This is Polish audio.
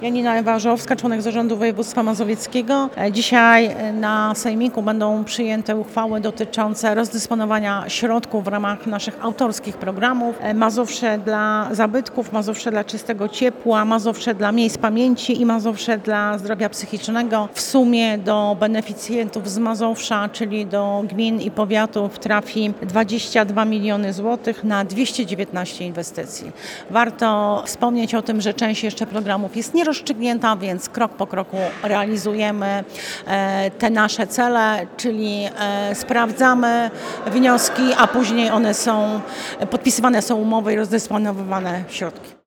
Janina Ewa-Żołowska, członek Zarządu Województwa Mazowieckiego. Dzisiaj na sejmiku będą przyjęte uchwały dotyczące rozdysponowania środków w ramach naszych autorskich programów. Mazowsze dla zabytków, Mazowsze dla czystego ciepła, Mazowsze dla miejsc pamięci i Mazowsze dla zdrowia psychicznego. W sumie do beneficjentów z Mazowsza, czyli do gmin i powiatów, trafi 22 miliony złotych na 219 inwestycji. Warto wspomnieć o tym, że część jeszcze programów jest nierozstrzygnięta, więc krok po kroku realizujemy te nasze cele, czyli sprawdzamy wnioski, a później podpisywane są umowy i rozdysponowywane środki.